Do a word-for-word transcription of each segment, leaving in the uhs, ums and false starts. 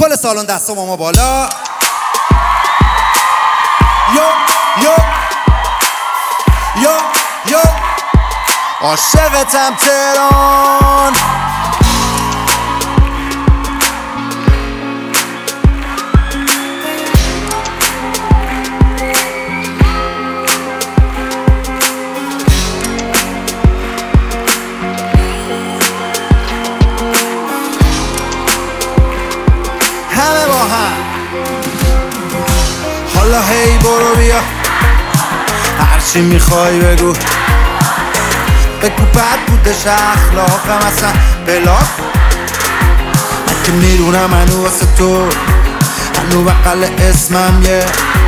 کل سالن دستا با ما بالا. یو یو یو یو عاشقتم تهران. همه با هم حالا هی برو بیا، هرچی میخوای بگو بگو. بد بودش اخلاقم اصلا بلاک، من که میدونم هنو واسه تو، هنو بقل اسمم یه،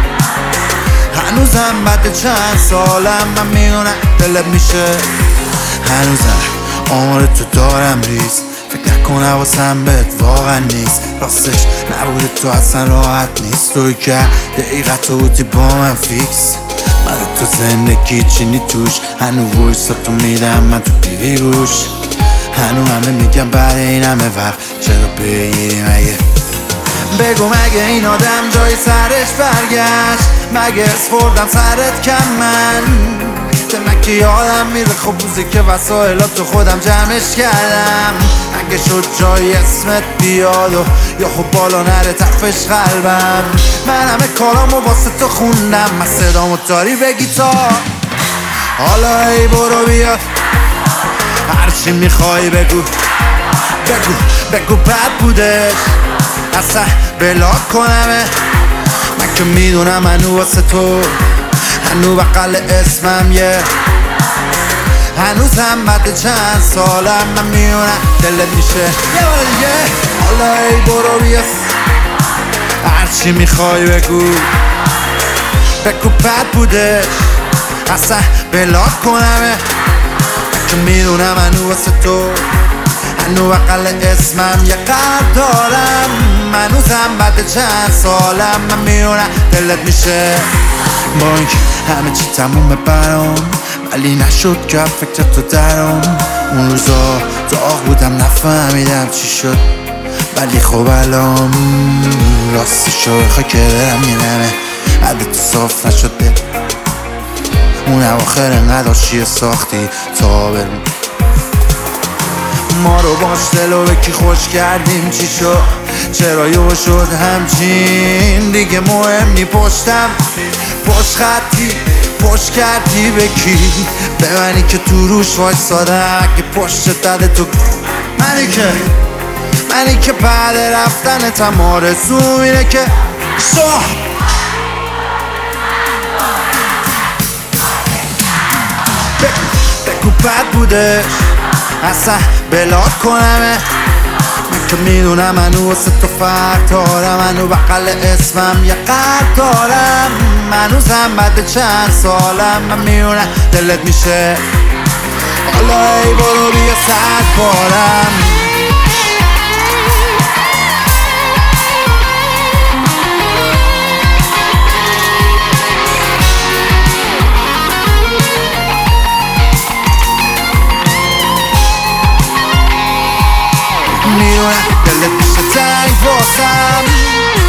هنوزم بعد چند سالم من میدونم دلت میشه. هنوزم آمار تو دارم ریز، فکر نکن حواسم بهت واقعا نیست. راستش نبوده تو اصلا راحت نیست، توی که دقیقه تو بودی با من فیکس. من تو زندگی چینی توش، هنو ویسا تو میدم من تو بیوی روش. هنو همه میگم بعد این همه وقت چرا بگیری مگه؟ بگو مگه این آدم جای سرش برگشت؟ مگه اسفردم سرت کم من؟ که من که یادم میره خب روزی که وسایلات تو خودم جمعش کردم. اگه شد جای اسمت بیاد و یا خب بالا نره تفش قلبم. من همه کارامو واسه تو خوندم، من صدامو داری بگی تا حالا ای برو بیا، هرچی میخوای بگو بگو بگو. بد بودش اصلا بلاک کنمه، من که میدونم هنو واسه تو، هنو بقل اسمم یه، هنوزم بعد چند سالم من میونم دلت میشه یه بار دیگه. حالا ای برو بیا، هرچی میخوای بگو بگو. بد بودش اصلا بلاک کنمه، که میدونم هنو واسه تو، هنو بقل اسمم یه قلب دارم. هنوزم بعد چند سالم من میونم دلت میشه. با اینکه همه چی تمومه برام، ولی نشد که فکر تو درام. اون روزا داغ بودم نفهمیدم چی شد، ولی خب الان راستشو بخوای که برم میرمه. بعد تو صاف نشده اون اواخر انقدر چیه ساختی تا برم ما رو باش دلو بکی خوش کردیم. چی شد چرا یو شد همچین دیگه مهم نی؟ پشتم پشت خطی پشت کردی بکی به منی که تو روش وایسادم. اگه پشت داده تو منی که منی که بعد رفتنتم آرزوم اینه که صح بگو بد بودش اصلا بلاک کنمه، من که میدونم هنو واسه تو فرق دارم. هنو بقل اسمم یه قلب دارم، هنوزم بعد چند سالم من میدونم دلت میشه. حالا ای برو بیا صد بارم میدونم دلت میشه تنگ واسم.